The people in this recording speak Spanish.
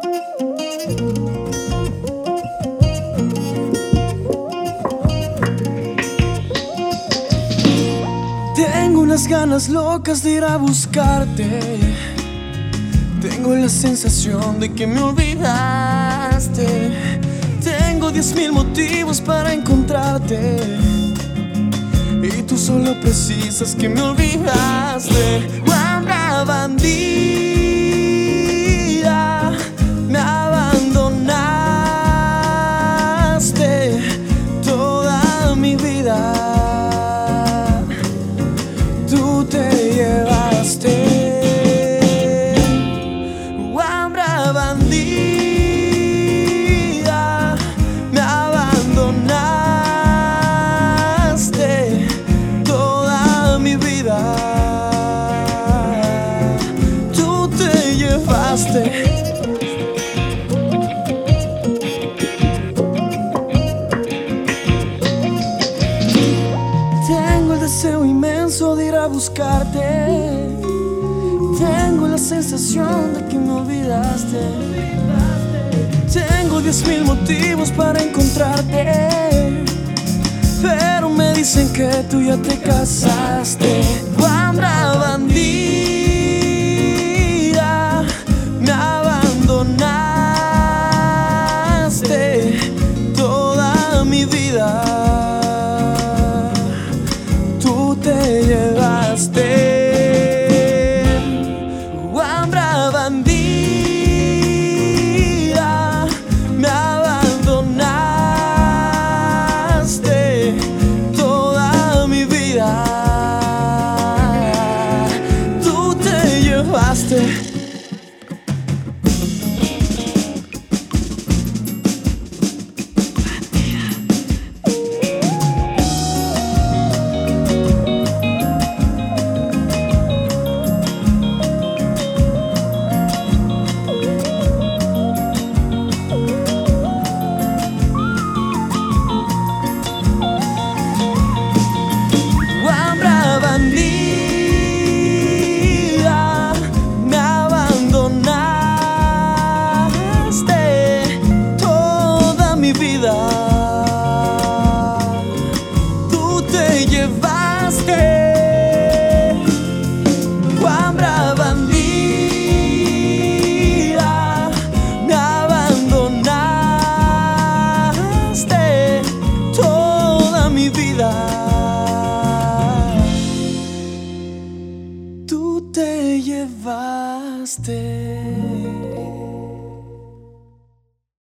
Tengo unas ganas locas de ir a buscarte. Tengo la sensación de que me olvidaste. Tengo 10,000 motivos para encontrarte, y tú solo precisas que me olvidaste. Guambra bandida, me abandonaste toda mi vida. Tú te llevaste. Guambra bandida, me abandonaste toda mi vida. Tú te llevaste. Tengo el deseo inmenso de ir a buscarte. Tengo la sensación de que me olvidaste. Tengo 10,000 motivos para encontrarte, pero me dicen que tú ya te casaste. Guambra bandida.